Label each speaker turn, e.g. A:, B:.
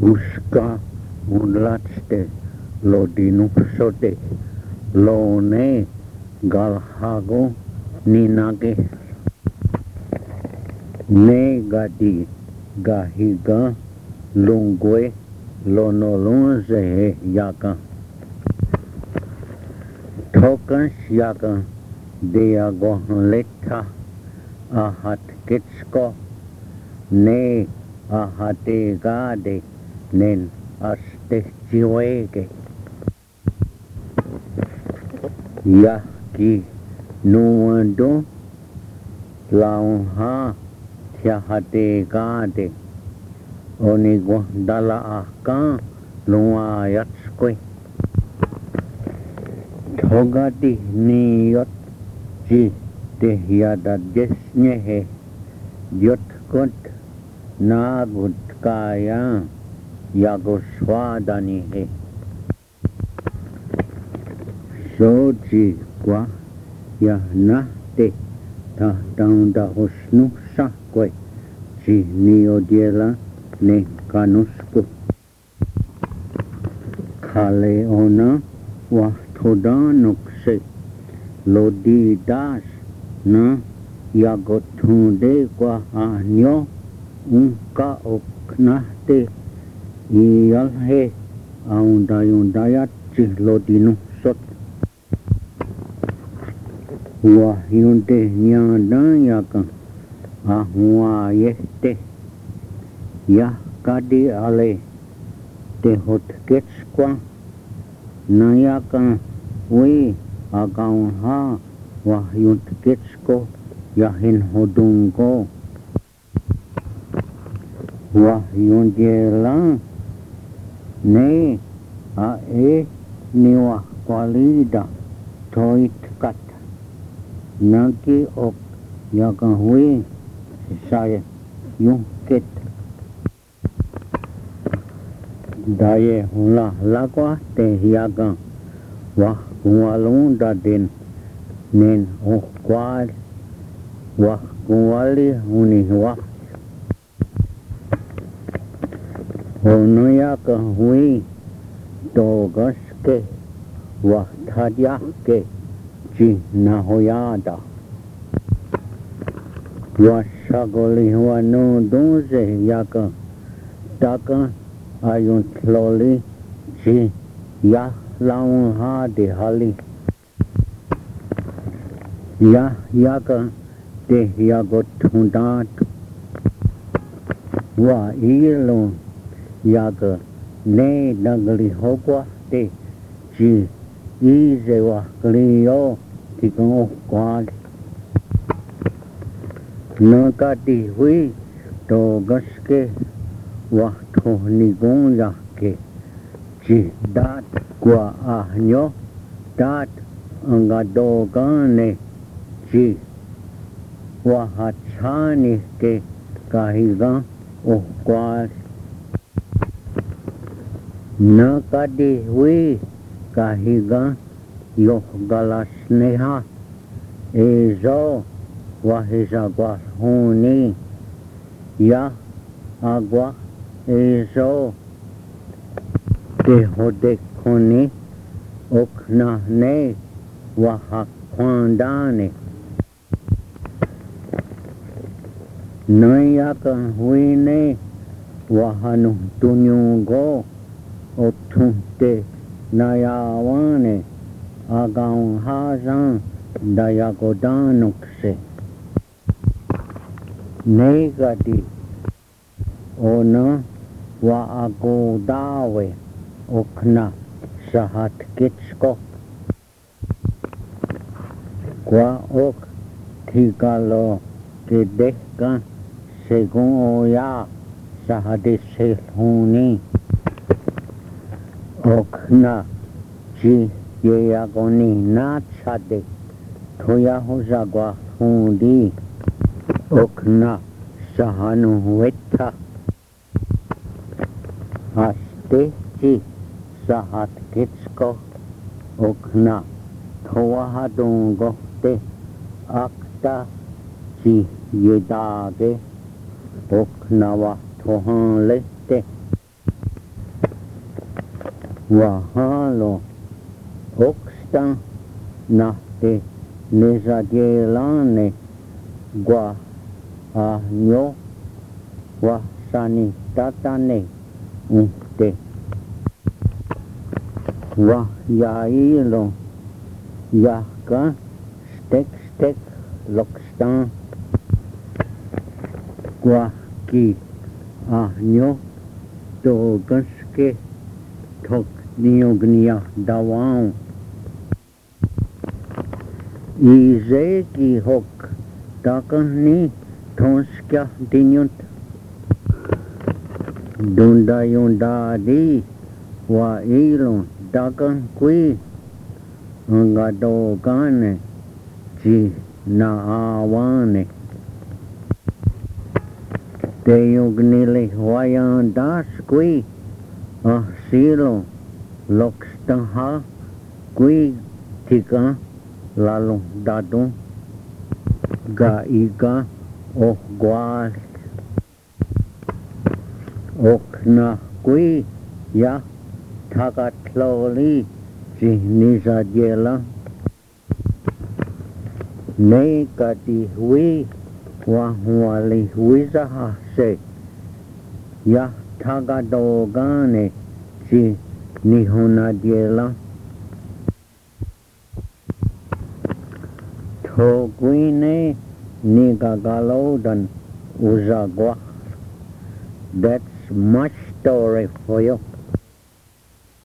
A: Uska mun latste lodinuksote lone galhago ninage negati gahiga lungwe lonolonze yaka tokans yaka deago letta ahat ketsko ne ahate gade nen aste chiwege yaki nuando launha tiahate gade onigo dala aka lunga yatskwe thogati niyot ji te yada desnyehe yotkot nagut kaya yagoswadani he soji kwa ya nahte ta taunda hosnu sakwe si niodiela ne kanusku kale ona wa thodanukse lodi das na yagotunde kwa anyo unka oknahte iyalhe aundayundayat lodinu sot wahyunte nyadayaka ahua yehte yah kadi ale tehot ketskwa nayaka we agaunha wahyunt ketsko yahin hodungko wahyunjela ne ae niwa kwalida toit kat naki ok yaka we saya yungket daye hula lakwa te yaka wah kualunda din nen okwal wah kuali uni wah hono yaka hui togaske wah thadyakke chi nahoyada wasagoli wano doze yaka taka ayun loli chi ya laung ha de hali ya yaka te yagot hundat wa ilo yaka ne nagli hokwa te chi ize wa kliyo tikong kwad nakati hui to gaske wa tho nigong yake chi dat kwa ahnyo dat angadogane chi wa hachani ke kahiga okwad nakati hui kahiga yoh galasneha ezo wahizagwa huni ya agwa ezo tehodekoni oknahne wahakwandane nayaka huine wahanu tunyungo otunte nayawane agaun hazan dayagodanukse negati ona wa agodawe okna sahat kitsko kwa ok thikalo kedehka segun oya sahade selhuni okna chi yeyagoni natsade thoya hozagwa hundi okna sahanu wetha aste chi sahat kitsko okna thowa hadungo te akta chi yedage okna wa thohan lete Wahalo oksta nahte nesagelane gua ahnyo wahsani tatane uhte wahyailo yahka stek lokstan guahki ahnyo togaske tok niognia dawang izeki hok takani tonskya dinyunt dunda yundadi wa ilon dakan kui ngadogane ji naawane teyugnili wayan das kui silo lokstaha kui tika lalu dadu ga iga gwal okna kui ya thakatloli nisa jela ne kati hui wahwali wizaha se ya thakadogane si nihona jela thoguine nigagalodan uzagwa. That's my story for you.